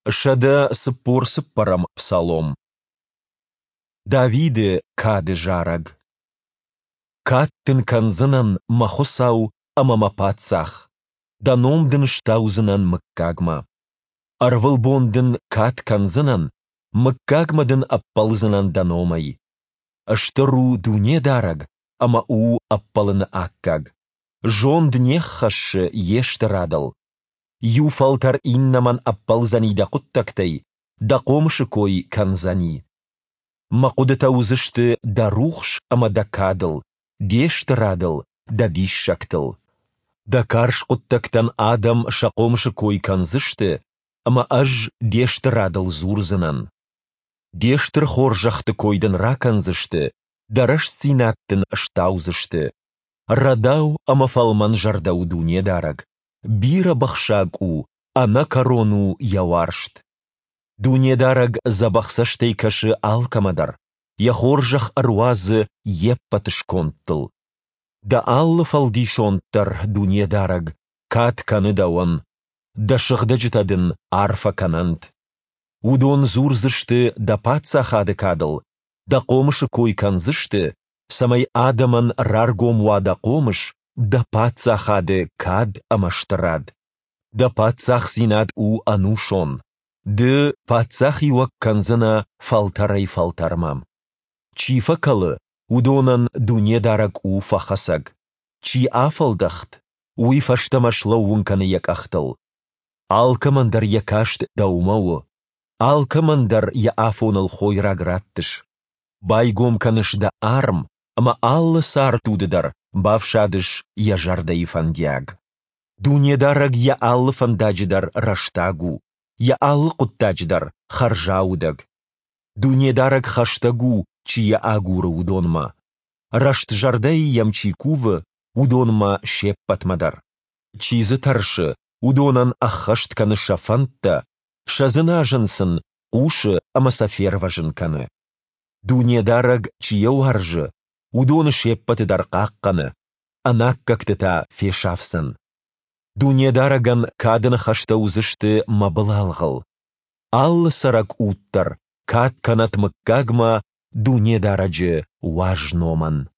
Шада сыппор-сыппарам псалом. Давиде кады жараг. Каттын канзынан махосау амамапатсах. Даномдын штаузынан мыккагма. Арвылбондын кат канзынан мыккагмадын аппалзынан даномай. Аштыру дуне дараг, ама у аппалыны аккаг. Жонд неххашы ешті радал. Юфалтар иннаман аппалзани да куттактай, да комшы кой канзани. Мақудыта узышты да рухш ама да кадыл, дешті радал, да дишшактыл. Да карш куттактан адам шақомшы кой канзышты, ама аж дешті радал зурзынан. Дештір хоржақты койдын ра канзышты, дараш синаттын штаузышты. Радау ама фалман жардау дуне дараг. Бира бахшаг у, ана корону яваршт. Дуне дараг забахсаштей кашы алкамадар. Я хоржах аруазы еппатышконттыл. Да аллы фалдишонттар дуне дараг, кат каны дауан. Да шыхдажытадын арфа канант. Удон зурзышты да патсахады кадыл. Да комышы кой канзышты, самай адаман раргом вада комыш, да патсахады кад амаштырад. Да патсах синад у анушон. Да патсах юак канзына фалтарай фалтармам. Чифа калы, удонан дуне дарак у фахасаг. Чи афалдахт, уй фаштамашла унканы як ахтыл. Алкамандар якашт да умау. Алкамандар я афонал хойраг раттыш. Байгом каныш да арм, ама аллы сар тудыдар, бавшадыш я жардай фандяг. Дуне дараг я аллы фандаджидар раштагу, я аллы куттаджидар харжаудаг. Дуне дараг хаштагу, чия агуры удонма. Рашт жардай ямчи кувы, удонма шеппатмадар. Чизы таршы, удонан ахашт каныша фантта, шазына жынсын, ушы амасафер важын каны. Дуне дараг чия уаржы, удоны шеппатыдар қаққаны, анак кактыта фешавсын. Дуне дараган кадын хашта узышты мабылалғыл. Аллы сарак уттар, кат канат мыккагма дуне дараджы важноман.